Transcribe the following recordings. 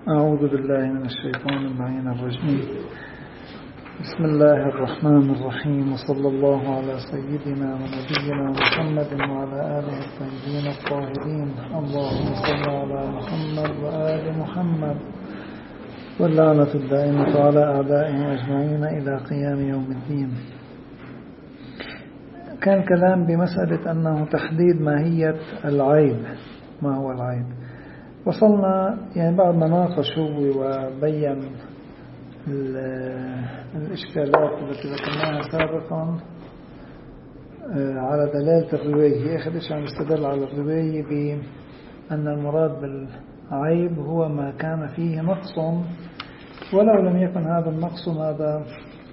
أعوذ بالله من الشيطان اللعين الرجيم. بسم الله الرحمن الرحيم، وصلى الله على سيدنا ونبينا محمد وعلى آله الطيبين الطاهرين. اللهم صل على محمد وآل محمد، واللعنة الدائمة على أعدائهم أجمعين إلى قيام يوم الدين. كان كلام بمسألة أنه تحديد ماهية العيب، ما هو العيب. وصلنا يعني بعد ما ناقشوا وبين الإشكالات التي ذكرناها سابقا على دلالة الرواية. آخر شيء عم يستدل على الرواية بأن المراد بالعيب هو ما كان فيه نقص، ولو لم يكن هذا النقص ماذا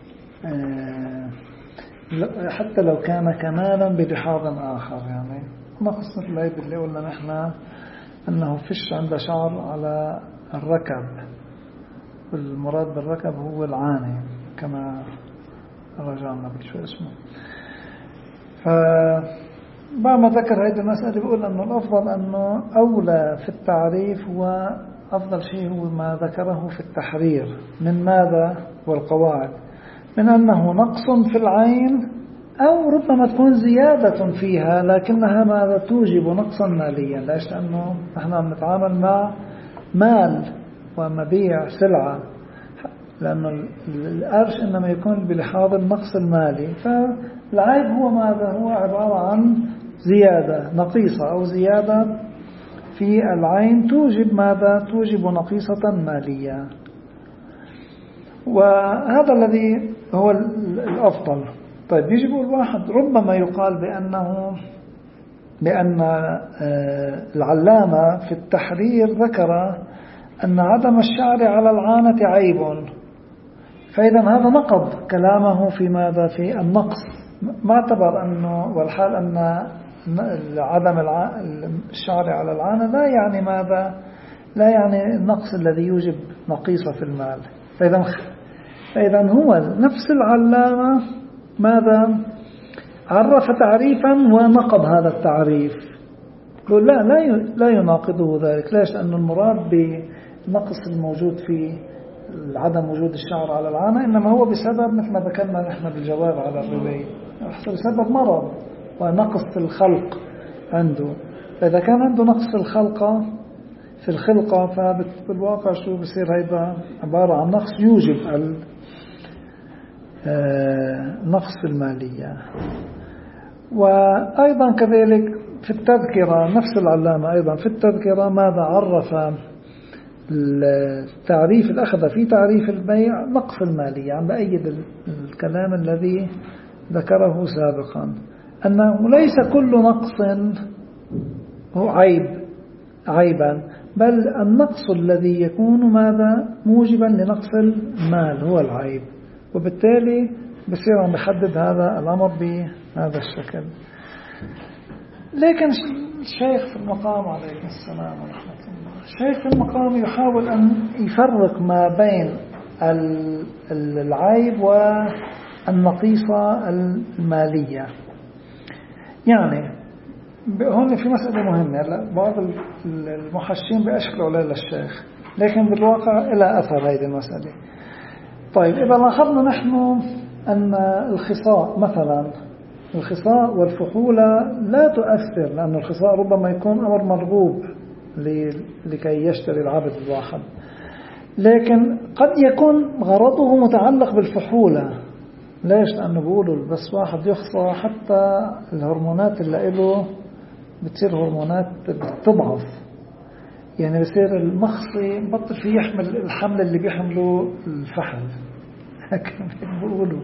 حتى لو كان كمالا بلحاظ آخر. يعني نقص مثل العيب اللي قلنا نحن أنه فيش عنده شعر على الركب، والمراد بالركب هو العانة كما رجعنا بالشو اسمه. فبعد ما ذكر هذه المسألة بيقول أنه الأفضل أنه أولى في التعريف هو أفضل شيء هو ما ذكره في التحرير من ماذا والقواعد، من أنه نقص في العين أو ربما تكون زيادة فيها لكنها ماذا توجب نقصا ماليا. ليش؟ لأنه نحن نتعامل مع مال ومبيع سلعة، لأنه القرش إنما يكون بلحاظ النقص المالي. فالعيب هو ماذا؟ هو عبارة عن زيادة نقيصة أو زيادة في العين توجب ماذا؟ توجب نقيصة مالية. وهذا الذي هو الأفضل. طيب يجب الواحد ربما يقال بأن العلامة في التحرير ذكر أن عدم الشعر على العانة عيب، فإذا هذا نقض كلامه في ماذا؟ في النقص. ما اعتبر أنه والحال أن عدم الشعر على العانة لا يعني ماذا؟ لا يعني النقص الذي يوجب نقيصة في المال. فإذا هو نفس العلامة ماذا؟ عرف تعريفا ونقض هذا التعريف. يقول لا يناقضه ذلك. ليش؟ لأن المراد بالنقص الموجود في عدم وجود الشعر على العانة إنما هو بسبب مثل ما ذكرنا نحن بالجواب على الرواية، بسبب مرض ونقص في الخلق عنده. فإذا كان عنده نقص في الخلقة فبالواقع شو بصير؟ هيدا عبارة عن نقص يوجب نقص في المالية. وأيضا كذلك في التذكرة نفس العلامة أيضا في التذكرة ماذا عرف التعريف الأخذ في تعريف البيع نقص المالية. عم بأيد الكلام الذي ذكره سابقا أنه ليس كل نقص هو عيبا، بل النقص الذي يكون ماذا؟ موجبا لنقص المال هو العيب. وبالتالي بصير عم بحدد هذا الأمر بهذا الشكل. لكن الشيخ في المقام عليه السلام ورحمة الله، الشيخ في المقام يحاول أن يفرق ما بين العيب والنقيصة المالية. يعني هون في مسألة مهمة، بعض المحشين بأشكلوا عليها للشيخ، لكن بالواقع إلى أثر هذه المسألة. طيب إذا لاحظنا نحن أن الخصاء مثلا، الخصاء والفحولة لا تؤثر، لأن الخصاء ربما يكون أمر مرغوب لكي يشتري العبد الواحد، لكن قد يكون غرضه متعلق بالفحولة. ليش؟ لأنه بيقولوا بس واحد يخصى حتى الهرمونات اللي له بتصير هرمونات بتضعف، يعني بصير المخصي بطل فيه يحمل الحمل اللي بيحمله الفحل هكذا بيقولوا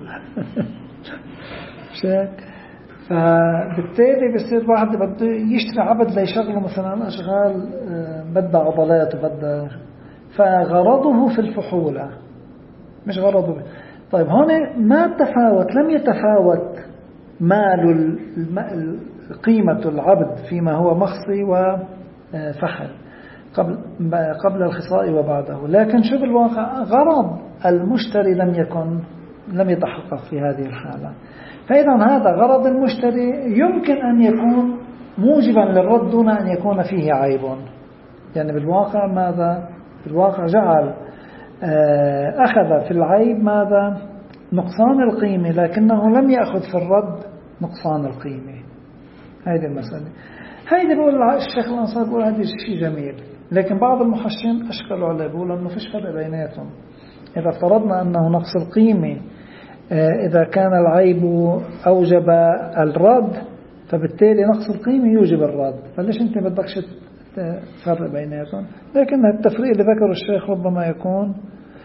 فبالتالي بصير واحد بده يشتري عبد ليشغله مثلا أشغال بدها عضلات وبدها، فغرضه في الفحولة مش غرضه طيب هون ما لم يتفاوت مال قيمة العبد فيما هو مخصي وفحل قبل الخصاء وبعده، لكن شو بالواقع غرض المشتري لم يتحقق في هذه الحالة. فإذا هذا غرض المشتري يمكن أن يكون موجبا للرد دون أن يكون فيه عيب. يعني بالواقع ماذا في الواقع جعل أخذ في العيب ماذا؟ نقصان القيمة، لكنه لم يأخذ في الرد نقصان القيمة. هذه المسألة. هذه بقول الشيخ الأنصاري بقول هذا شيء جميل، لكن بعض المحشين أشكلوا عليه بقول أنه فيش فرق بيناتهم. إذا افترضنا أنه نقص القيمة إذا كان العيب أوجب الرد، فبالتالي نقص القيمة يوجب الرد، فليش أنت بدكش تفرق بيناتهم؟ لكن التفريق اللي ذكره الشيخ ربما يكون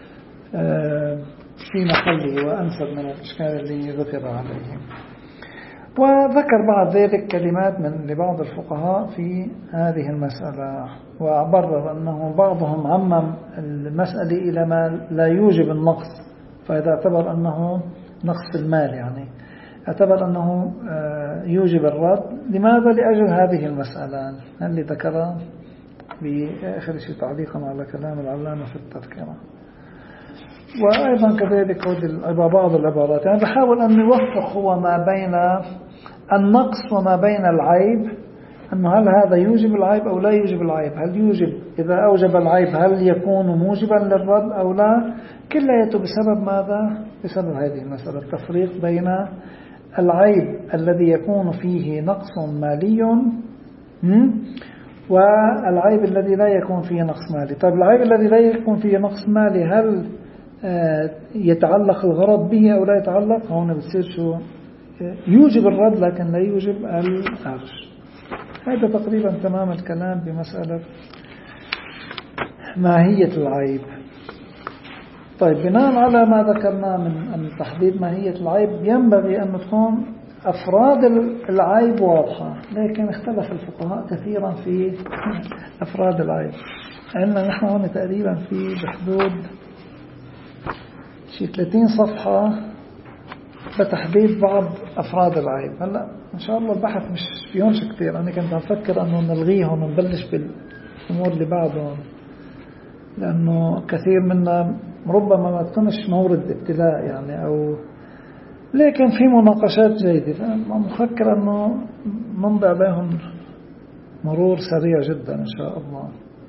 في محله وأنسب من الإشكال اللي ذكر عليه. وذكر بعد ذلك كلمات من لبعض الفقهاء في هذه المسألة، وبرر أنه بعضهم عمم المسألة إلى ما لا يوجب النقص، فإذا اعتبر أنه نقص المال يعني اعتبر أنه يوجب الرد. لماذا؟ لأجل هذه المسألة اللي ذكرها بآخر شيء تعليقا على كلام العلامة في التذكرة. وأيضا كذلك بعض العبارات يعني بحاول أن يوفق هو ما بين النقص وما بين العيب، أنه هل هذا يوجب العيب أو لا يوجب العيب، هل يوجب إذا أوجب العيب هل يكون موجبا للرد أو لا، كلياته بسبب ماذا؟ بسبب هذه المسألة، التفريق بين العيب الذي يكون فيه نقص مالي والعيب الذي لا يكون فيه نقص مالي. طيب العيب الذي لا يكون فيه نقص مالي هل يتعلق الغرض به أو لا يتعلق؟ هون بتصير شو يوجب الرد لكن لا يوجب العرش. هذا تقريبا تمام الكلام بمسألة ماهية العيب. طيب بناء على ما ذكرنا من تحديد ماهية العيب، ينبغي أن تكون أفراد العيب واضحة، لكن اختلف الفقهاء كثيرا في أفراد العيب. عندنا نحن هون تقريبا في بحدود شي 30 صفحة بتحديد بعض أفراد العيب. هلأ إن شاء الله البحث مش فيهمش كثير، أنا كنت أفكر أنه نلغيهم ونبلش بالأمور اللي بعدهم، لأنه كثير منا ربما ما تكونش مورد ابتلاء يعني أو، لكن في مناقشات جيدة، فأنا مفكر أنه نمضي عليهم مرور سريع جدا إن شاء الله.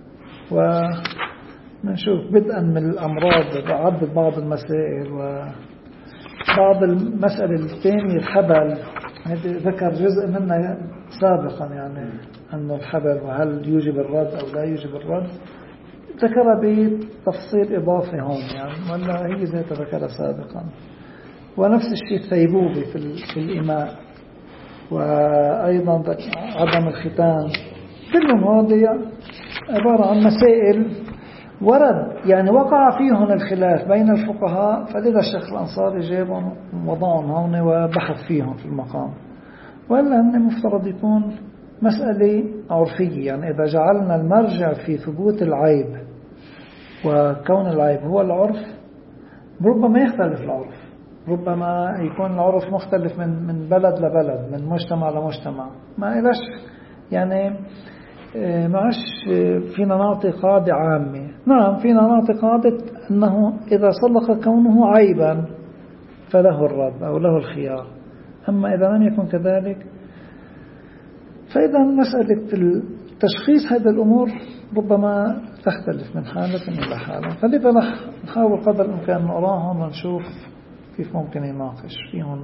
ونشوف بدءا من الأمراض بعدد بعض المسائل، وبعض المسألة الثانية الحبل ذكر جزء منها سابقا، يعني أنه الحبل وهل يوجب الرد أو لا يوجب الرد ذكر بتفصيل إضافي هون يعني، ولا هي ذات ذكرها سابقا. ونفس الشيء الثيبوبي في الإماء، وأيضا عدم الختان، كلهم هذه عبارة عن مسائل ورد يعني وقع فيهم الخلاف بين الفقهاء، فلذا الشيخ الأنصاري جابهم وضعهم هون وبحث فيهم في المقام. وإلا أن مفترض يكون مسألة عرفية، يعني إذا جعلنا المرجع في ثبوت العيب وكون العيب هو العرف، ربما يختلف العرف، ربما يكون العرف مختلف من بلد لبلد، من مجتمع لمجتمع، ما إلاش يعني معش فينا نعطي قاعدة عامة. نعم فينا نعطي قاعدة أنه إذا صدق كونه عيبا فله الرد أو له الخيار، أما إذا لم يكن كذلك فإذا مسألة تشخيص هذه الأمور ربما تختلف من حالة إلى حالة، فلذا نحاول قدر الإمكان نقراهم ونشوف كيف ممكن يناقش فيهم.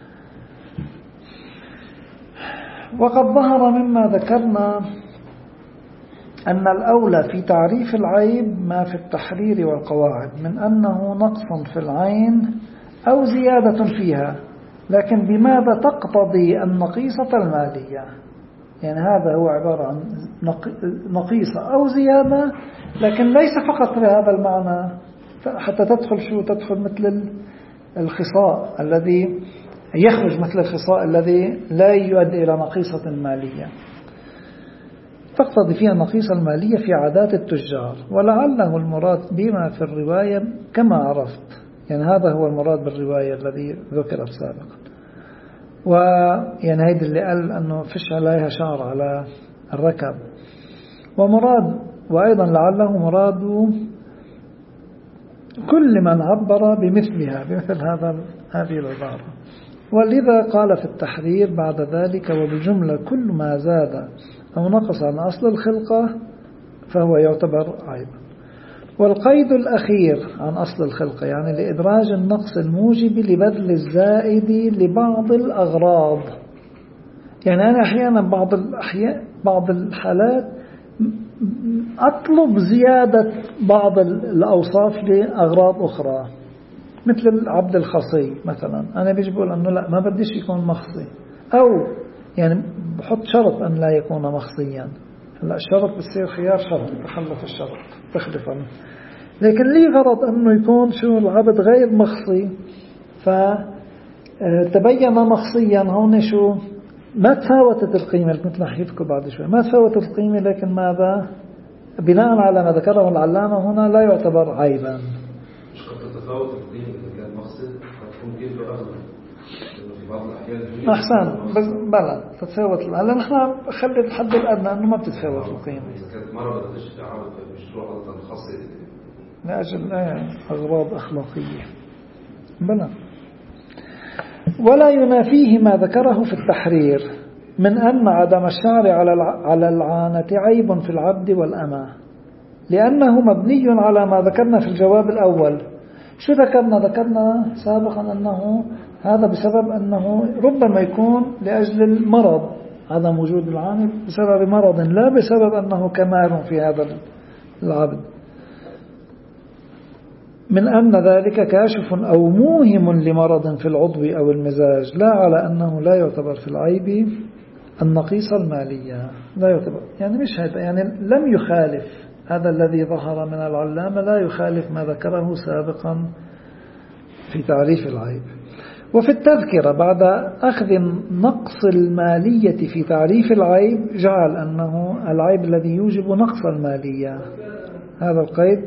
وقد ظهر مما ذكرنا أن الأولى في تعريف العيب ما في التحرير والقواعد من أنه نقص في العين أو زيادة فيها، لكن بماذا تقتضي النقيصة المالية؟ يعني هذا هو عبارة عن نقيصة أو زيادة، لكن ليس فقط بهذا المعنى، حتى تدخل مثل الخصاء الذي يخرج مثل الخصاء الذي لا يؤدي إلى نقيصة مالية، تقتضي فيها النقيصة المالية في عادات التجار، ولعله المراد بما في الرواية كما عرفت، يعني هذا هو المراد بالرواية الذي ذكرت سابقا. ويعني هيدا اللي قال أنه فيش عليها شعر على الركب، وأيضا لعله مراد كل من عبر بمثلها بمثل هذه العبارة. ولذا قال في التحرير بعد ذلك: وبجملة كل ما زاد أو نقص عن أصل الخلقة فهو يعتبر عيبا. والقيد الأخير عن أصل الخلقة يعني لإدراج النقص الموجب لبذل الزائد لبعض الأغراض. يعني أنا أحيانا بعض الحالات أطلب زيادة بعض الأوصاف لأغراض أخرى، مثل العبد الخصي مثلا، أنا بيجي بقول أنه لا ما بديش يكون مخصي، أو يعني بحط شرط أن لا يكون مخصيا. هلا الشرط بصير خيار شرط، تخلف الشرط تخلف عنه، لكن لي غرض أنه يكون شو العبد غير مخصي، فتبين مخصيا هون شو ما تفاوتت القيمة مثل ما حكيتكم بعد شوي، ما تفاوتت القيمة، لكن ماذا بناء على ما ذكره العلامة هنا لا يعتبر عيبا. مش قد تتفاوت القيمة إذا كان مقصد هتكون قيمته أغلى في بعض الأحيان. أحسن بس بلا تتفاوت. هلا نحن خلي الحد الأدنى إنه ما بتتفاوت القيمة. إذا كانت مرة بدأتش تعاود مشروع غلطة خاصة لأجل أغراض أخلاقية بلا. ولا ينافيه ما ذكره في التحرير من أن عدم الشعر على العانة عيب في العبد والأمة، لأنه مبني على ما ذكرنا في الجواب الأول. شو ذكرنا سابقا أنه هذا بسبب أنه ربما يكون لأجل المرض، عدم وجود العانة بسبب مرض لا بسبب أنه كمال في هذا العبد، من أن ذلك كاشف أو موهم لمرض في العضو أو المزاج، لا على أنه لا يعتبر في العيب النقيصة المالية. لا يعتبر يعني مش هذا، يعني لم يخالف هذا الذي ظهر من العلامة، لا يخالف ما ذكره سابقا في تعريف العيب. وفي التذكرة بعد أخذ نقص المالية في تعريف العيب جعل أنه العيب الذي يوجب نقص المالية، هذا القيد.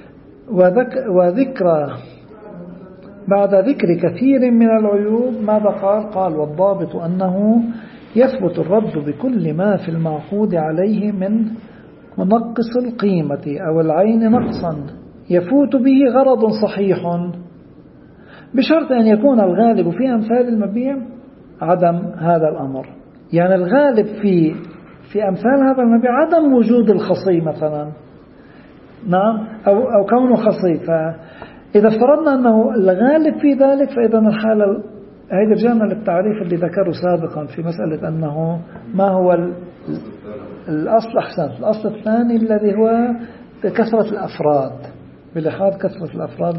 وذكر بعد ذكر كثير من العيوب ماذا قال والضابط أنه يثبت الرد بكل ما في المعقود عليه من منقص القيمة أو العين نقصا يفوت به غرض صحيح، بشرط أن يكون الغالب في أمثال المبيع عدم هذا الأمر. يعني الغالب في أمثال هذا المبيع عدم وجود الخصي مثلا، نعم، أو كونه خصي. فإذا افترضنا أنه الغالب في ذلك، فإذا الحالة هذا رجعنا للتعريف اللي ذكره سابقا في مسألة أنه ما هو الأصل. أحسن، الأصل الثاني الذي هو كثرة الأفراد، بلحاظ كثرة الأفراد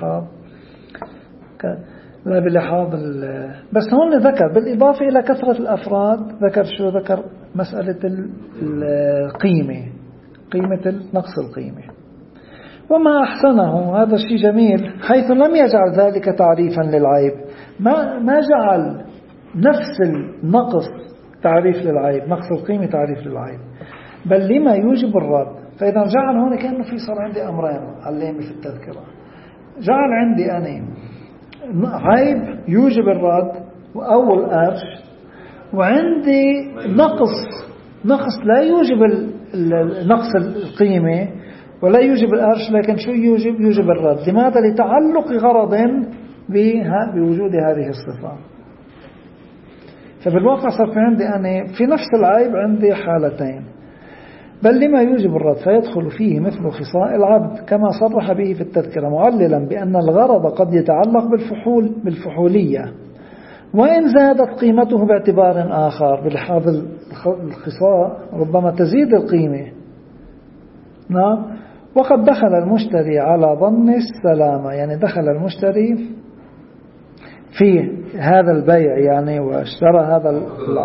لا بلحاظ بس هون ذكر بالإضافة إلى كثرة الأفراد ذكر مسألة القيمة، قيمة نقص القيمة. وما أحسنه هذا الشيء جميل حيث لم يجعل ذلك تعريفا للعيب، ما جعل نفس النقص تعريف للعيب، نقص القيمة تعريف للعيب، بل لما يوجب الرد. فإذا جعل هون كأنه في صار عندي أمرين علمي في التذكرة، جعل عندي أنا عيب يوجب الرد أو القرش، وعندي نقص لا يوجب نقص القيمة ولا يوجب القرش، لكن شو يوجب الرد. لماذا؟ لتعلق غرض بوجود هذه الصفة. فبالواقع صار في عندي أنا في نفس العيب عندي حالتين، بل لما يوجب الرد فيدخل فيه مثل خصاء العبد كما صرح به في التذكرة، معللا بأن الغرض قد يتعلق بالفحولية وإن زادت قيمته باعتبار آخر، بلحاظ الخصاء ربما تزيد القيمة. نعم. وقد دخل المشتري على ظن السلامة، يعني دخل المشتري في هذا البيع يعني واشترى هذا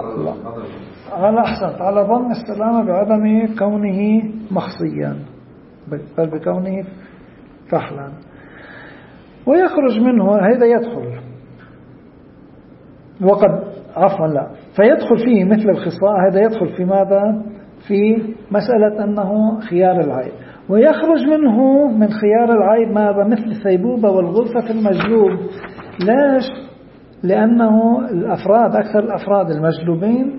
على ظن السلامة بعدم كونه مخصيا بل بكونه فحلا، ويخرج منه هذا يدخل فيدخل فيه مثل الخصاء، هذا يدخل في ماذا؟ في مسألة أنه خيار العيب، ويخرج منه من خيار العيب ماذا؟ مثل الثيبوبة والغرفة المجلوب. ليش؟ لأنه أكثر الأفراد المجلوبين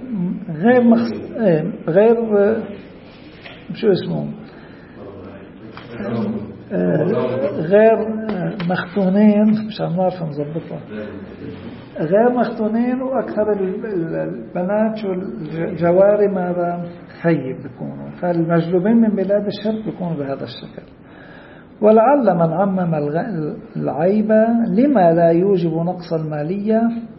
غير شو اسمه غير مختونين، مش عارف نضبطها، غير مختونين، وأكثر البنات والجواري ماذا؟ ثيب بيكونوا، فالمجلوبين من بلاد الشرق بيكونوا بهذا الشكل. ولعل من عمم العيب لما لا يوجب نقص المالية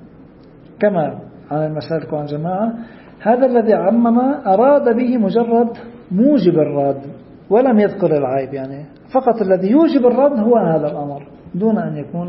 كما عن المسالك وعن جماعة، هذا الذي عمم أراد به مجرد موجب الرد ولم يذكر العيب، يعني فقط الذي يوجب الرد هو هذا الأمر دون أن يكون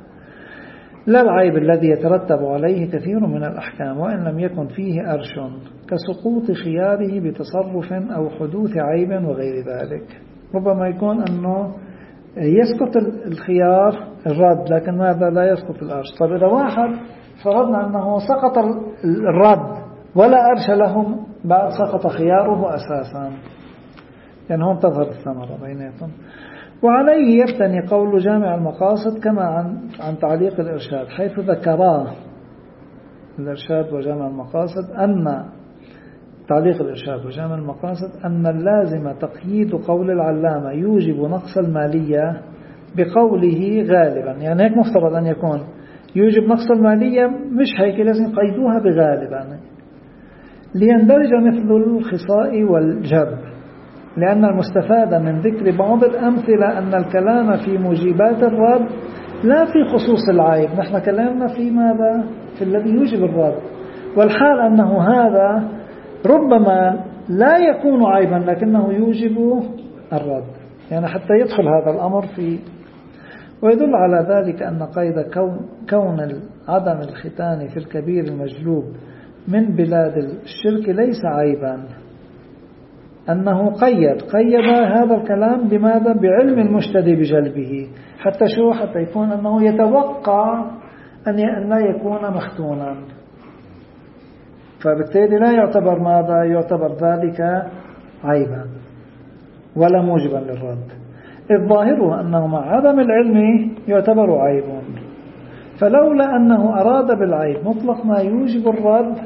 لا العيب الذي يترتب عليه كثير من الأحكام وإن لم يكن فيه أرش كسقوط خياره بتصرف أو حدوث عيب وغير ذلك. ربما يكون أنه يسقط الخيار الرد لكن ماذا لا يسقط الأرش. طيب إذا واحد فرضنا أنه سقط الرد ولا أرش له بعد سقط خياره أساسا، يعني هون تظهر الثمرة بيناتهم. وعليه يبتني قول جامع المقاصد كما عن تعليق الإرشاد، حيث ذكراه الإرشاد وجامع المقاصد أن تعليق الإرشاد وجامع المقاصد أن اللازم تقييد قول العلامة يوجب نقص المالية بقوله غالبا، يعني هيك مفترض أن يكون يوجب نقص المالية، مش هيك لازم قيدوها بغالبا ليندرج مثل الخصاء والجب، لأن المستفاد من ذكر بعض الأمثلة أن الكلام في موجبات الرد لا في خصوص العيب. نحن كلامنا في ماذا؟ في الذي يوجب الرد، والحال أنه هذا ربما لا يكون عيبا لكنه يوجب الرد، يعني حتى يدخل هذا الأمر في. ويدل على ذلك أن قيد كون عدم الختان في الكبير المجلوب من بلاد الشرك ليس عيبا، أنه قيد هذا الكلام بماذا؟ بعلم المشتري بجلبه، حتى يكون أنه يتوقع أن لا يكون مختونا، فبالتالي لا يعتبر ماذا؟ يعتبر ذلك عيبا ولا موجبا للرد، إذ ظاهره أنه مع عدم العلم يعتبر عيب. فلولا أنه أراد بالعيب مطلق ما يوجب الرد،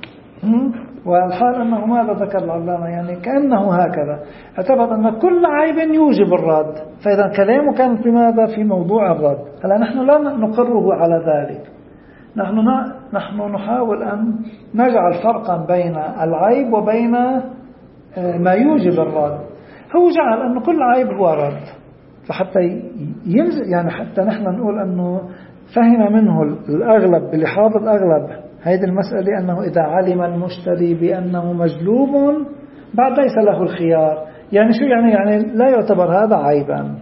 والحال أنه ماذا ذكر العلامة؟ يعني كأنه هكذا اعتبر أن كل عيب يوجب الرد، فإذا كلامه كان في ماذا؟ في موضوع الرد. هلا نحن لا نقره على ذلك، نحن نحاول أن نجعل فرقا بين العيب وبين ما يوجب الرد. هو جعل أن كل عيب هو رد، فحتى يمزق، يعني حتى نحن نقول أنه فهم منه الأغلب بلحاظ الأغلب هذه المسألة، أنه إذا علم المشتري بأنه مجلوب بعد ليس له الخيار، يعني شو يعني لا يعتبر هذا عيبا.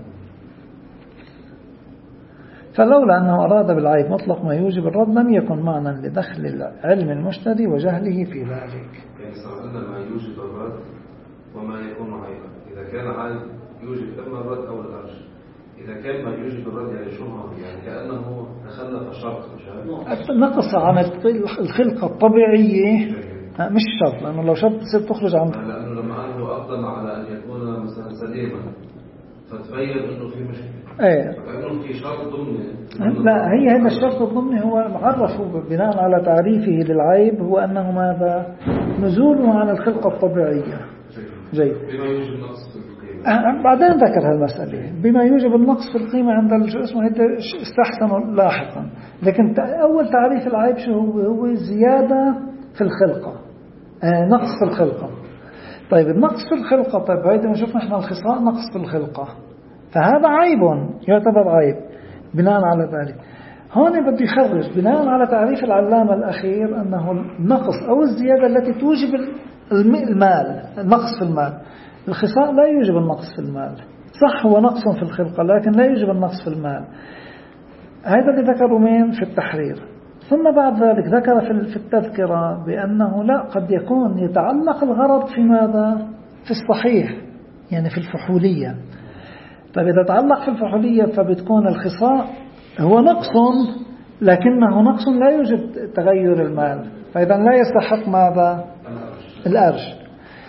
فلولا أنه أراد بالعيب مطلق ما يوجب الرد لم يكن معنى لدخل علم المشتري وجهله في ذلك. يعني استعملنا ما يوجب الرد وما يكون عيبا. إذا كان عيب يوجب إما الرد أو الأرش، إذا كان ما يوجب الرد يعني شو هو؟ يعني كأنه تخلف شرط نقص عن الخلقة الطبيعية، مش شرط، لأنه لو شرط تصير تخرج عن، لأنه لما أنه أقدم على أن يكون مثلا سليما فتبين أنه في مشكلة، فكأنه في شرط ضمني. لا، هذا الشرط الضمني هو معرفه بناء على تعريفه للعيب، هو أنه ماذا؟ نزوله عن الخلقة الطبيعية. جيد. بما يوجب نقص في القيمة. بعدين ذكر هالمسألة بما يوجب النقص في القيمة عند شو اسمه استحسنوا لاحقا، لكن أول تعريف العيب شو هو زيادة في الخلقة، نقص في الخلقة. طيب النقص في الخلقة، طيب هيدا نشوف نحن الخصاء نقص في الخلقة، فهذا عيب يعتبر عيب بناء على ذلك. هون بدي يخرج بناء على تعريف العلامة الأخير أنه النقص أو الزيادة التي توجب المال، النقص في المال. الخصاء لا يوجب النقص في المال، صح هو نقص في الخلقة لكن لا يوجب النقص في المال. هذا اللي ذكروا مين في التحرير. ثم بعد ذلك ذكر في التذكرة بأنه لا، قد يكون يتعلق الغرض في ماذا؟ في الصحيح، يعني في الفحولية. طيب إذا تعلق في الفحولية فبتكون الخصاء هو نقص لكنه نقص لا يوجب تغير المال، فإذا لا يستحق ماذا؟ الأرش.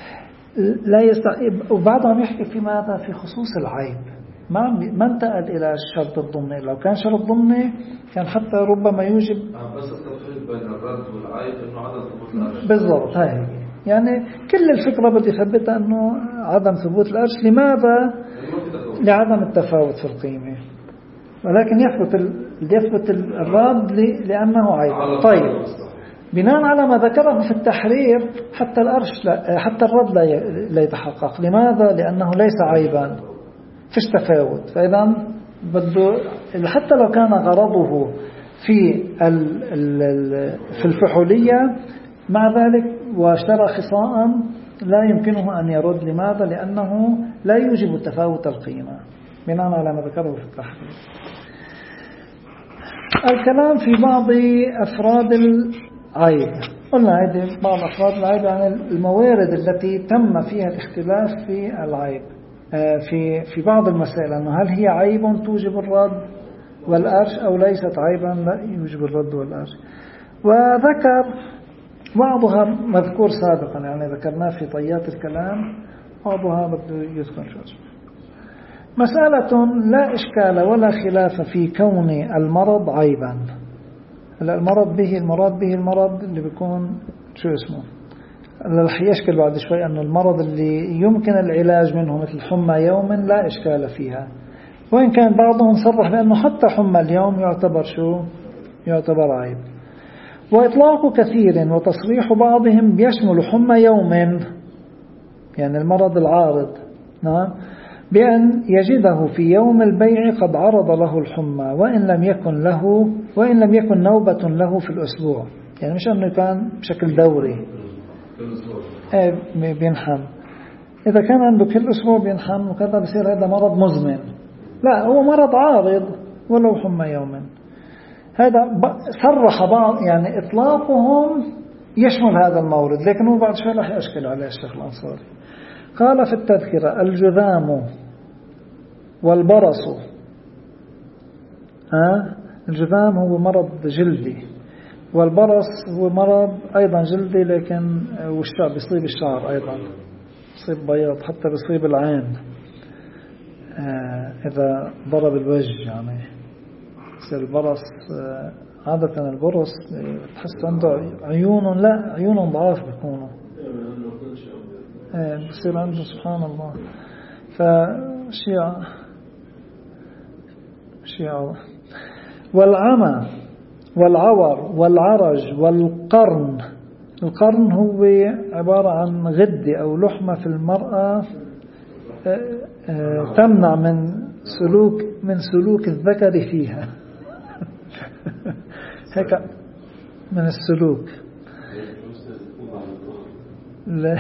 لا يستحق. وبعدهم يحكي في ماذا؟ في خصوص العيب، ما انتقل إلى الشرط الضمني. لو كان شرط ضمني كان حتى ربما يوجب بس التفريق بين الرد والعيب إنه عدم ثبوت الأرش. بالضبط، هاي يعني كل الفكرة بدي ثبتها أنه عدم ثبوت الأرش. لماذا؟ لعدم التفاوت في القيمة، ولكن يثبت الرد لأنه عيب. طيب بناء على ما ذكره في التحرير حتى الأرش حتى الرد لا يتحقق. لماذا؟ لأنه ليس عيبا. فيش تفاوت. فإذا بده حتى لو كان غرضه في الفحولية مع ذلك واشترى خصاء لا يمكنه أن يرد. لماذا؟ لأنه لا يوجب تفاوت القيمة بناء على ما ذكره في التحرير. الكلام في بعض أفراد العيب. قلنا هذه بعض أفراد العيب يعني الموارد التي تم فيها الاختلاف في العيب في بعض المسائل، أنه هل هي عيب توجب الرد والأرش أو ليست عيبا لا يوجب الرد والأرش. وذكر بعضها مذكور سابقا، يعني ذكرناه في طيات الكلام، بعضها بده يذكر شوي. مسألة لا إشكال ولا خلاف في كون المرض عيبا. المرض به المرض اللي بيكون شو اسمه، رح يشكل بعد شوي أن المرض اللي يمكن العلاج منه مثل حمى يوم لا إشكال فيها، وإن كان بعضهم صرح بأنه حتى حمى اليوم يعتبر عيب. وإطلاق كثير وتصريح بعضهم بيشمل حمى يوم، يعني المرض العارض، نعم، بأن يجده في يوم البيع قد عرض له الحمى وإن لم يكن نوبة له في الأسبوع، يعني مش أنه كان بشكل دوري بينحم. إذا كان عنده كل أسبوع بينحم وكذا بصير هذا مرض مزمن. لا، هو مرض عارض ولو حمى يوما. هذا صرح بعض، يعني إطلاقهم يشمل هذا المورد، لكن هو بعد شوي راح يشكل عليه الشيخ الأنصاري. قال في التذكرة: الجذام والبرص. الجذام هو مرض جلدي، والبرص هو مرض أيضا جلدي، لكن بيصيب الشعر أيضا، بيصيب بياض، حتى بيصيب العين إذا ضرب الوجه. يعني يصير البرص عادة البرص تحس عنده عيون ضعاف بيكونوا، بصير عنده سبحان الله. شيء والعمى والعور والعرج والقرن. القرن هو عبارة عن غدة أو لحمة في المرأة تمنع من سلوك الذكر فيها. هيك من السلوك. لا.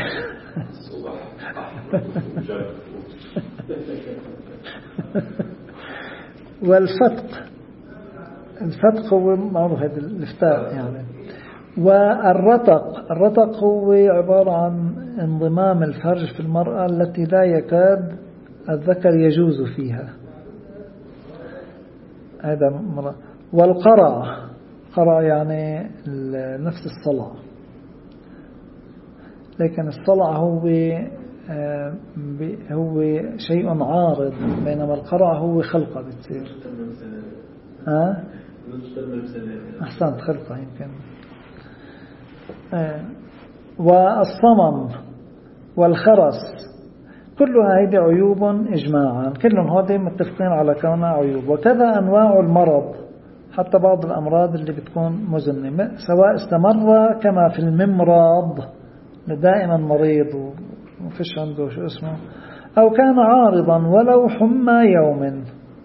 والفتق هو معروف هذا الفتاء يعني. والرتق هو عبارة عن انضمام الفرج في المرأة التي لا يكاد الذكر يجوز فيها، هذا مرة. والقرع يعني نفس الصلع، لكن الصلع هو شيء عارض، بينما القرع هو خلقة بتصير. أحسنت، خلقة يمكن. والصمم والخرس كلها هذه عيوب إجماعا، كلهم هذه متفقين على كونها عيوب. وكذا أنواع المرض، حتى بعض الأمراض اللي بتكون مزمنة، سواء استمر كما في الممراض دائما مريض وفيش عنده شو اسمه، أو كان عارضا ولو حمى يوم.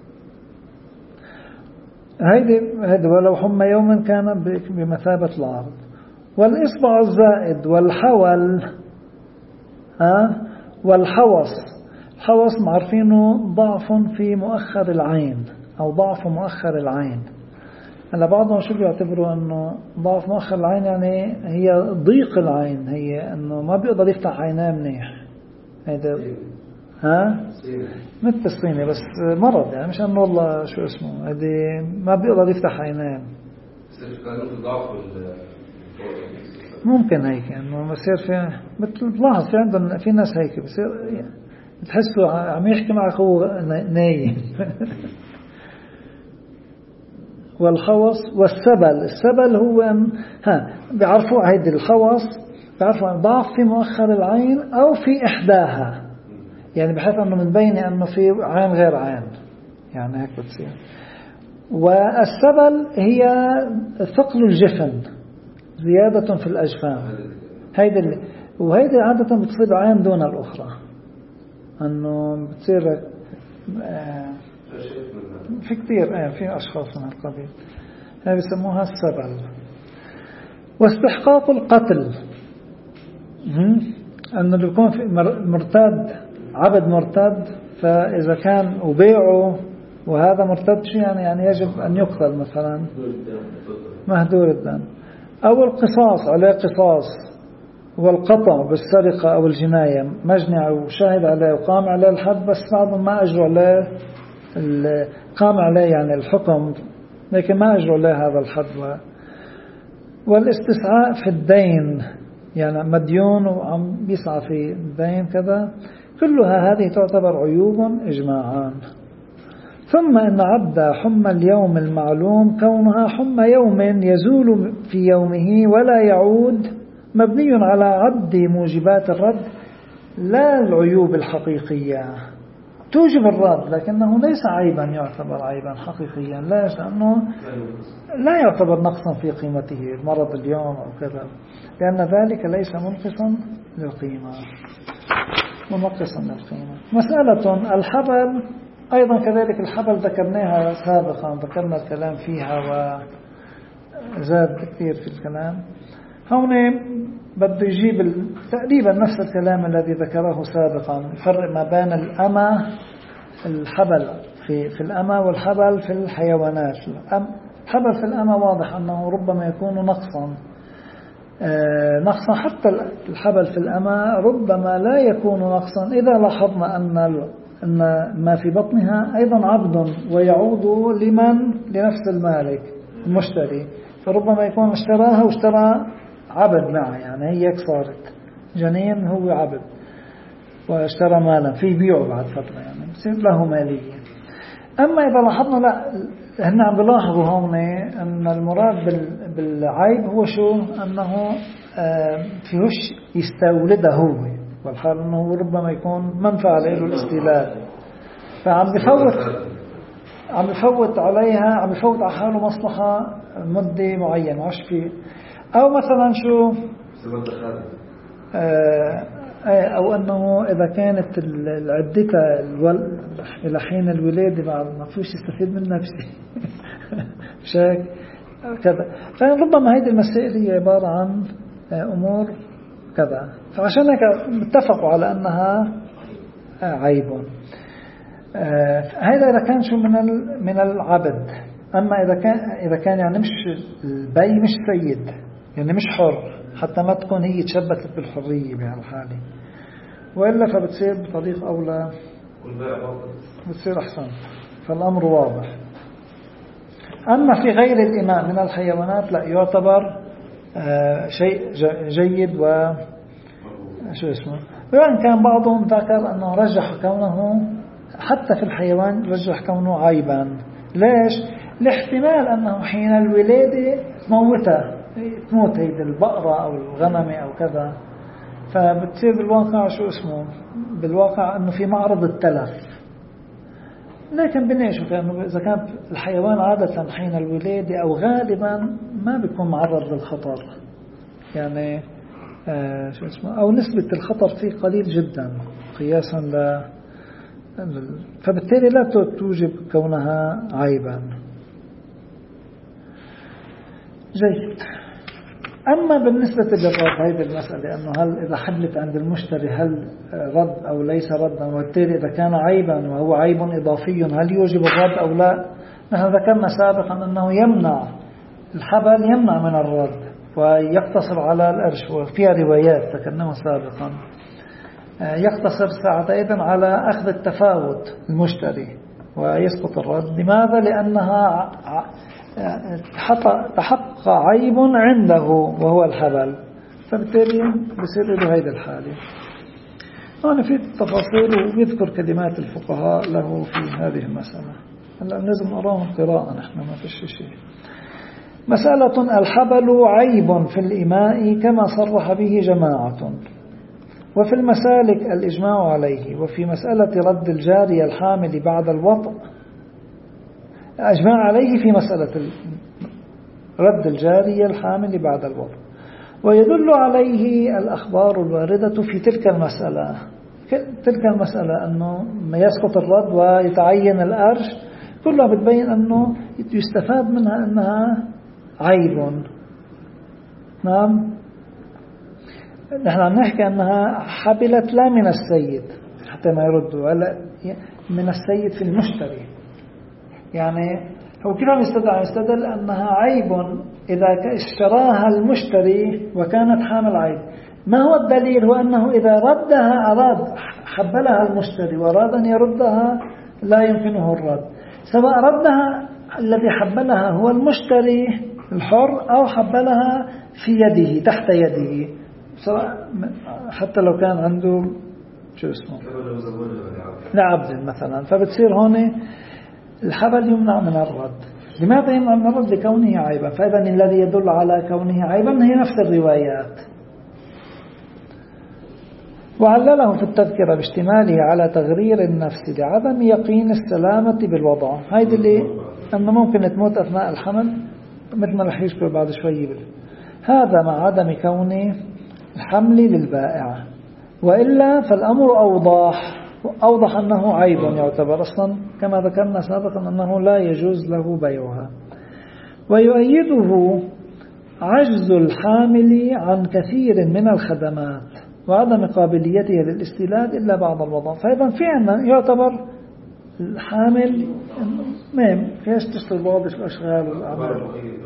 هيدي ولو حمى يوم كان بمثابة العارض. والإصبع الزائد والحول الحوص معرفينه ضعف في مؤخر العين أو ضعف مؤخر العين. هلا بعضهم شو بيعتبروا أنه ضعف مؤخر العين يعني هي ضيق العين، هي أنه ما بيقدر يفتح عيناه منيح. هيدا مثل الصيني، بس مرض يعني، مش أنه والله شو اسمه، هذه ما بيقدر يفتح عيناه. ممكن هيك انه بصير في بتلاحظ في عندهم في ناس هيك بصير يعني بتحسوا عم يحكي معك هو نايم. والخوص والسبل هو بيعرفوا هيدي الخوص، بيعرفوا عن ضعف في مؤخر العين او في احداها، يعني بحيث انه من بين انه في عين غير عين، يعني هيك بتصير. والسبل هي ثقل الجفن، زيادة في الأجفان. وهيدي عادة بتصيب عين دون الأخرى، أنه بتصير في كثير في أشخاص من القبيل هذه بيسموها السبل. واستحقاق القتل أنه يكون في مرتد، عبد مرتد، فإذا كان وبيعه وهذا مرتد شو يعني يجب أن يقتل مثلا مهدور الدم. أو القصاص، عليه قصاص، والقطع بالسرقة أو الجناية، مجني أو شاهد عليه وقام عليه الحد، بس بعضهم ما أجروا عليه قام عليه يعني الحكم لكن ما أجروا عليه هذا الحد. والاستسعاء في الدين، يعني مديون وعم بيسعى في الدين كذا، كلها هذه تعتبر عيوب إجماعا. ثم إن عد حمى اليوم المعلوم كونها حمى يوم يزول في يومه ولا يعود، مبني على عد موجبات الرد لا العيوب الحقيقية. توجب الرد لكنه ليس عيبا يعتبر عيبا حقيقيا، لأنه لا يعتبر نقصا في قيمته مرض اليوم أو كذا، لأن ذلك ليس منقصا للقيمة منقصا للقيمة. مسألة الحبل أيضا كذلك، الحبل ذكرناها سابقا، ذكرنا الكلام فيها وزاد كثير في الكلام. هون بده يجيب تقريبا نفس الكلام الذي ذكره سابقا، يفرق ما بين الأمة، الحبل في الأمة والحبل في الحيوانات. الحبل في الأمة واضح أنه ربما يكون نقصا، حتى الحبل في الأمة ربما لا يكون نقصا إذا لاحظنا أن ما في بطنها أيضا عبد ويعود لنفس المالك المشتري، فربما يكون اشتراها واشترى عبد معه، يعني هي صارت جنين هو عبد واشترى مالا في بيعه بعد فترة، يعني بصير له مالية. أما إذا لاحظنا لا، هن عم بلاحظوا هون أن المراد بالعيب هو شو؟ أنه فيهوش يستولده هو، والحال أنه ربما يكون منفعة له الاستيلاد، فعم بفوت عليها، عم بفوت على حاله مصلحة مدة معينة عش فيه. أو مثلا شو أو أنه إذا كانت العدة إلى حين الولادة بعد ما فيش يستفيد منها بشيء شاك كذا، فربما هذه المسائل هي عبارة عن أمور كذا، فعشان هيك اتفقوا على أنها عيب. هذا إذا كان شو من العبد. أما إذا كان يعني مش البي مش سيد، يعني مش حر، حتى ما تكون هي تشبثت بالحرية بهالحالة، وإلا فبتصير بطريق أولى بتصير أحسن، فالأمر واضح. أما في غير الإماء من الحيوانات لا يعتبر شيء جيد شو اسمه. وإن كان بعضهم ذكر أنه رجح كونه حتى في الحيوان رجح كونه عيبا. ليش؟ لاحتمال أنه حين الولادة تموت هيدي البقرة أو الغنمة أو كذا، فبتصير بالواقع شو اسمه، بالواقع أنه في معرض التلف. لكن بنشوف أنه إذا كان الحيوان عادة حين الولادة أو غالبا ما بيكون معرض للخطر، يعني شو اسمه، أو نسبة الخطر فيه قليل جدا قياسا فبالتالي لا توجب كونها عيبا. جيد. أما بالنسبة للرد، هذه المسألة أنه هل إذا حدث عند المشتري هل رد أو ليس ردا، وبالتالي إذا كان عيبا وهو عيب إضافي هل يوجب الرد أو لا. نحن ذكرنا سابقا أنه يمنع الحبل، يمنع من الرد ويقتصر على الأرش، وفيها روايات ذكرناها سابقا يقتصر ساعتين على أخذ التفاوت المشتري ويسقط الرد. لماذا؟ لأنها تحقق عيب عنده وهو الحبل، فبالتالي بصير له هذه الحالة. أنا في التفاصيل ويذكر كلمات الفقهاء له في هذه المسألة. هلا لازم نراهم قراءة، نحن ما فيش شيء. مسألة الحبل عيب في الإماء كما صرح به جماعة، وفي المسالك الإجماع عليه. وفي مسألة رد الجارية الحامل بعد الوطء أجمع عليه في مسألة رد الجارية الحامل بعد الوطء، ويدل عليه الأخبار الواردة في تلك المسألة. تلك المسألة أنه ما يسقط الرد ويتعين الأرش كلها بتبين أنه يستفاد منها أنها عيب. نعم، نحن عم نحكي أنها حبلت لا من السيد حتى ما يردوا، ولا من السيد في المشتري. يعني هو كيف يستدل أنها عيب إذا اشتراها المشتري وكانت حامل عيب. ما هو الدليل؟ هو أنه إذا ردها أراد حبلها المشتري وأراد أن يردها لا يمكنه الرد، سواء ردها الذي حبلها هو المشتري الحر أو حبلها في يده تحت يده، سواء حتى لو كان عنده شو اسمه لعبد مثلا. فبتصير هون الحبل يمنع من الرد. لماذا يمنع من الرد؟ لكونه عيبا. فإذا الذي يدل على كونه عيبا هي نفس الروايات. وعلله في التذكرة باشتماله على تغرير النفس لعدم يقين السلامة بالوضع. هيدي اللي أنه ممكن تموت أثناء الحمل مثل ما رح يشبه بعد شوي هذا مع عدم كون الحمل للبائع. وإلا فالأمر أوضح أنه عيب يعتبر أصلا كما ذكرنا سابقا أنه لا يجوز له بيعها. ويؤيده عجز الحامل عن كثير من الخدمات وعدم قابليته للاستيلاد إلا بعد الوضع. فإذا فعلا يعتبر الحامل فيش تشتغل بعض الأشغال والأعمال،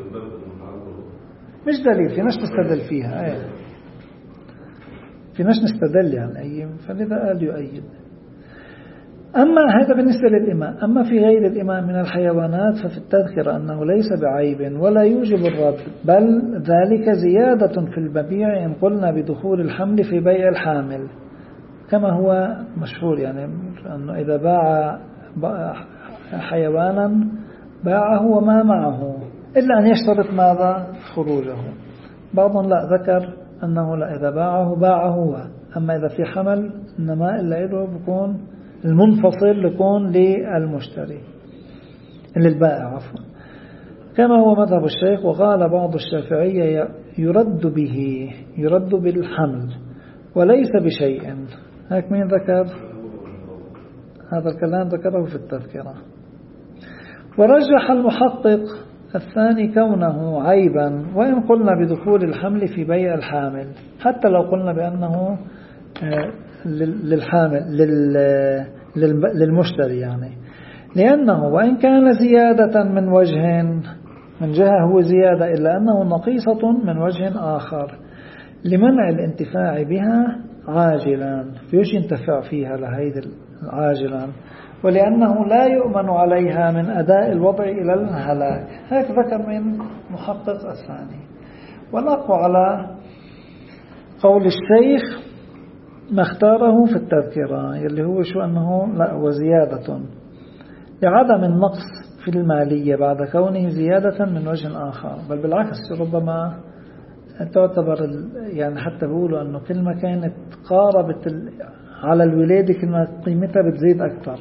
مش دليل في ناس تستدل فيها في ناس نستدل يعني فلذا قال يؤيد. أما هذا بالنسبة للإمام. أما في غير الإمام من الحيوانات ففي التذكرة أنه ليس بعيب ولا يوجب الرد، بل ذلك زيادة في المبيع إن قلنا بدخول الحمل في بيع الحامل، كما هو مشهور يعني أنه إذا باع حيوانا باعه وما معه إلا أن يشترط ماذا؟ خروجه. بعضهم لا ذكر أنه لا، إذا باعه هو، أما إذا في حمل إنما إلا إله بيكون المنفصل يكون للمشتري للبائع عفوا، كما هو مذهب الشيخ. وقال بعض الشافعية يرد بالحمل وليس بشيء. هيك مين ذكر هذا الكلام؟ ذكره في التذكرة. ورجح المحقق الثاني كونه عيبا وإن قلنا بدخول الحمل في بيع الحامل، حتى لو قلنا بأنه للحامل للمشتري يعني، لأنه وإن كان زيادة من جهة هو زيادة إلا أنه نقيصة من وجه آخر لمنع الانتفاع بها عاجلا، فيش ينتفع فيها لهيد عاجلا، ولأنه لا يؤمن عليها من أداء الوضع إلى الهلاك. هيك ذكر من محقق الثاني. والأقوى على قول الشيخ ما اختاره في التذكرة اللي هو شو أنه لا وزيادة لعدم النقص في المالية بعد كونه زيادة من وجه آخر، بل بالعكس ربما تعتبر يعني حتى بيقولوا أنه كل ما كانت قاربت على الولادة كل ما قيمتها بتزيد أكثر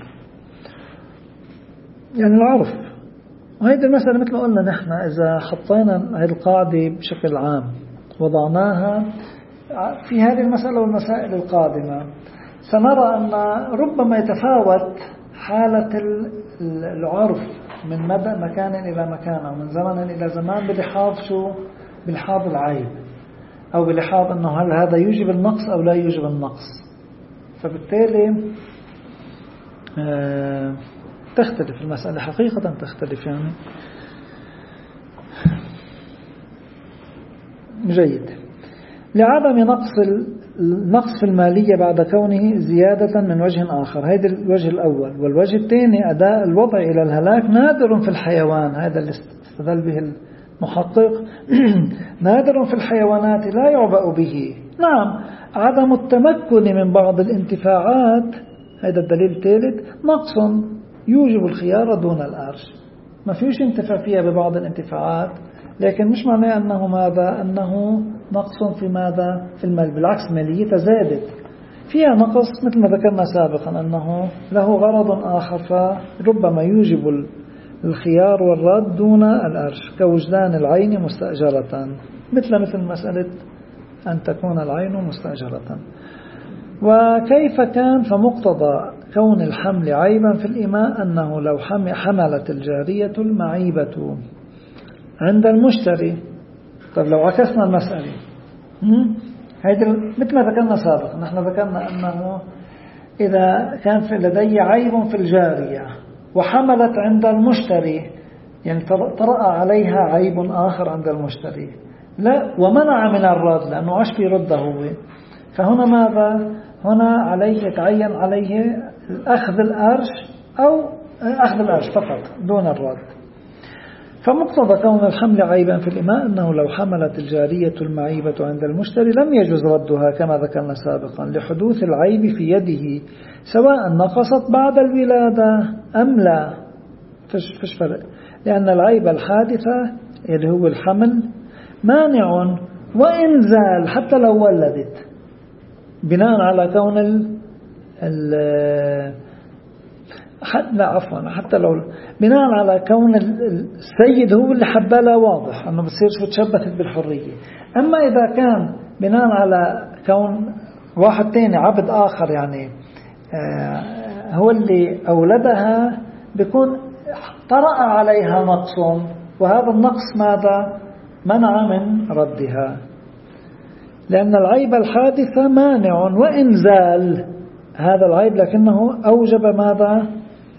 يعني العرف. وهذه المسألة مثل ما قلنا نحن إذا حطينا هذه القاعدة بشكل عام وضعناها في هذه المسألة والمسائل القادمة سنرى أن ربما يتفاوت حالة العرف من مكان إلى مكان أو من زمن إلى زمان بلحاظ العيب أو بلحاظ أنه هل هذا يوجب النقص أو لا يوجب النقص. فبالتالي تختلف المسألة حقيقة تختلف يعني. جيد. لعدم نقص في المالية بعد كونه زيادة من وجه آخر، هذا الوجه الأول. والوجه الثاني أداء الوضع إلى الهلاك نادر في الحيوان، هذا اللي استدل به المحقق نادر في الحيوانات لا يعبأ به. نعم عدم التمكن من بعض الانتفاعات هذا الدليل الثالث نقص يوجب الخيار دون الأرش، ما فيش انتفاع فيها ببعض الانتفاعات، لكن مش معناه أنه ماذا أنه نقص في ماذا في المال، بالعكس ماليتها زادت فيها نقص مثل ما ذكرنا سابقا أنه له غرض آخر فربما يوجب الخيار والرد دون الأرش، كوجدان العين مستأجرة مثل مسألة أن تكون العين مستأجرة. وكيف كان؟ فمقتضى كون الحمل عيبا في الإماء أنه لو حملت الجارية المعيبة عند المشتري. طب لو عكسنا المسألة، هيدا مثل ما ذكرنا سابقا، نحن ذكرنا أنه إذا كان لدي عيب في الجارية وحملت عند المشتري، يعني طرأ عليها عيب آخر عند المشتري، لا ومنع من الرد لأنه عش في رده هو، فهنا ماذا؟ هنا عليه يتعين عليه أخذ الأرش أو أخذ الأرش فقط دون الرد. فمقتضى كون الحمل عيبا في الإماء أنه لو حملت الجارية المعيبة عند المشتري لم يجوز ردها كما ذكرنا سابقا لحدوث العيب في يده سواء نقصت بعد الولادة أم لا. فيش فرق، لأن العيب الحادثة اللي هو الحمل مانع وإن زال حتى لو ولدت، بناء على كون حتى لو بناء على كون السيد هو اللي حبالها، واضح أنه بتصير تشبثت بالحرية. أما إذا كان بناء على كون واحد تاني عبد آخر يعني هو اللي أولدها، بيكون طرأ عليها نقص، وهذا النقص ماذا؟ منع من ردها، لأن العيب الحادث مانع وإن زال هذا العيب، لكنه أوجب ماذا؟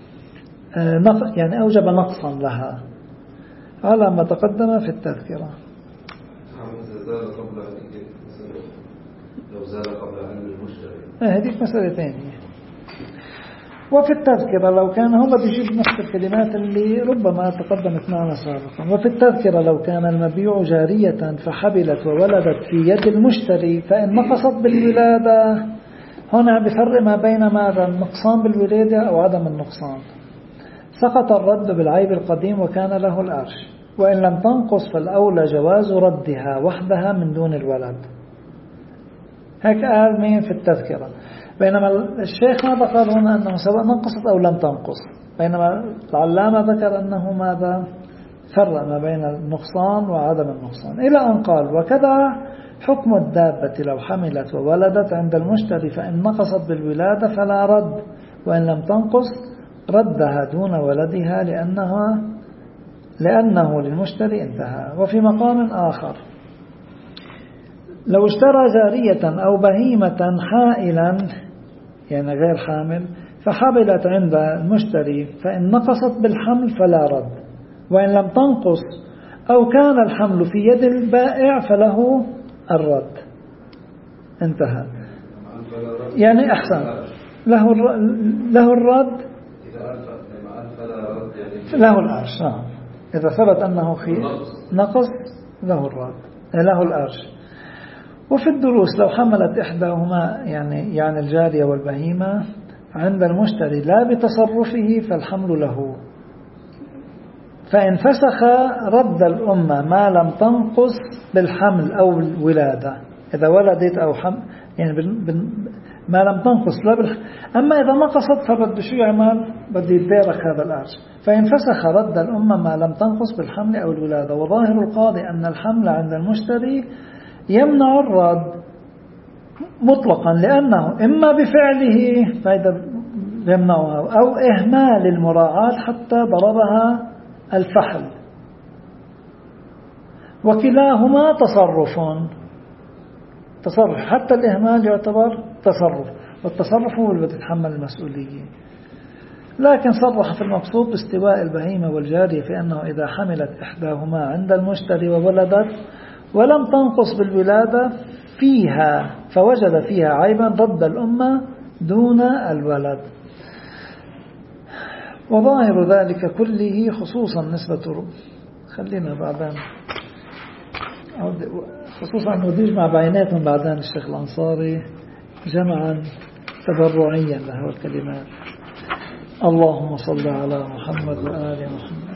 يعني أوجب نقصا لها على ما تقدم في التذكرة. لو زال قبل علم المشتري هذه مسألة ثانية. وفي التذكرة لو كان هو بيجيب نفس الكلمات اللي ربما تقدمت معنا سابقا. وفي التذكرة لو كان المبيع جارية فحبلت وولدت في يد المشتري فإن نقصت بالولادة، هنا بفرق ما بين ماذا؟ النقصان بالولادة أو عدم النقصان. سقط الرد بالعيب القديم وكان له الأرش، وإن لم تنقص فالأولى جواز ردها وحدها من دون الولد. هيك قال مين في التذكرة. بينما الشيخ ماذا قال هنا؟ أنه سواء نقصت أو لم تنقص، بينما العلامة ذكر أنه ماذا؟ فرق ما بين النقصان وعدم النقصان، إلى أن قال وكذا حكم الدابة لو حملت وولدت عند المشتري فإن نقصت بالولادة فلا رد، وإن لم تنقص ردها دون ولدها لأنه للمشتري انتهى. وفي مقام آخر لو اشترى جارية أو بهيمة حائلا يعني غير حامل فحبلت عند المشتري فإن نقصت بالحمل فلا رد، وإن لم تنقص أو كان الحمل في يد البائع فله الرد، انتهى. يعني أحسن له الرد، له الأرش. إذا ثبت أنه في نقص له الرد له الأرش. وفي الدروس لو حملت إحداهما يعني الجارية والبهيمة عند المشتري لا بتصرفه فالحمل له، فإن فسخ رد الأمة ما لم تنقص بالحمل أو الولادة، إذا ولدت أو حمل يعني ما لم تنقص لا أما إذا نقصت فالرد شو يعمل؟ بده يتبارك هذا الأرش. فإن فسخ رد الأمة ما لم تنقص بالحمل أو الولادة. وظاهر القاضي أن الحمل عند المشتري يمنع الرد مطلقا، لأنه إما بفعله فإذا يمنعها أو إهمال المراعاة حتى ضربها الفحل، وكلاهما تصرف حتى الإهمال يعتبر تصرف، والتصرف هو اللي بتتحمل المسؤولية. لكن صرح في المقصود باستواء البهيمة والجارية في أنه إذا حملت إحداهما عند المشتري وولدت ولم تنقص بالولادة فيها فوجد فيها عيبا رد الأمة دون الولد. وظاهر ذلك كله خصوصا نسبة خلينا بعدين خصوصا أنه يجمع بيناتهم بعدين الشيخ الأنصاري جمعا تبرعيا له الكلمات. اللهم صل على محمد وآل محمد.